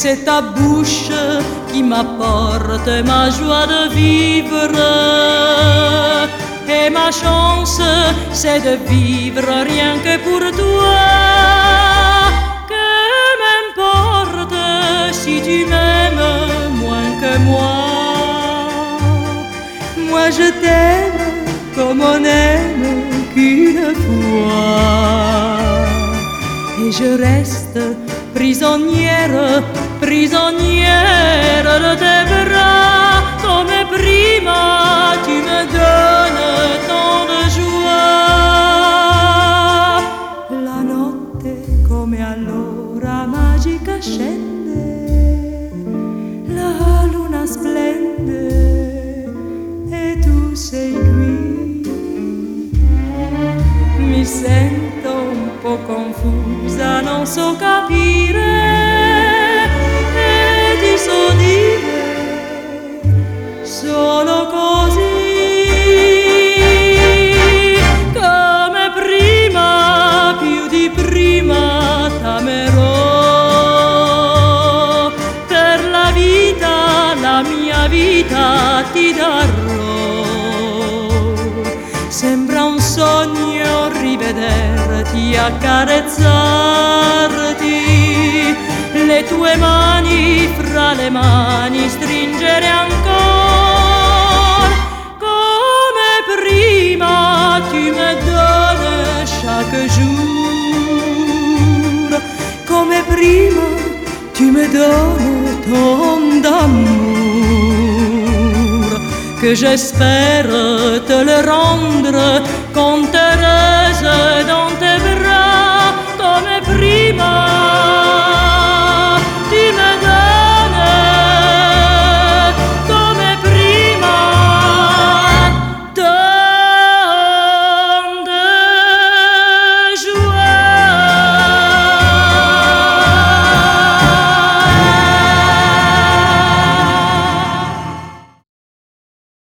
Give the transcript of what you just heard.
c'est ta bouche qui m'apporte ma joie de vivre. Et ma chance, c'est de vivre rien que pour toi. Que m'importe si tu m'aimes moins que moi. Moi je t'aime comme on aime qu'une fois. Et je reste prisonnière, prisonnière de tes bras. Come prima tu me donnes tant de joie. La notte come allora magica scende, la luna splende e tu sei qui. Mi sento un po' confusa, non so capire e ti so dire solo così. Come prima, più di prima t'amerò. Per la vita, la mia vita ti darò. Sembra un sogno rivederti, accarezzarti, le tue mani fra le mani stringere ancora. Come prima tu me donnes chaque jour. Come prima tu me donnes tant d'amour, que j'espère te le rendre quand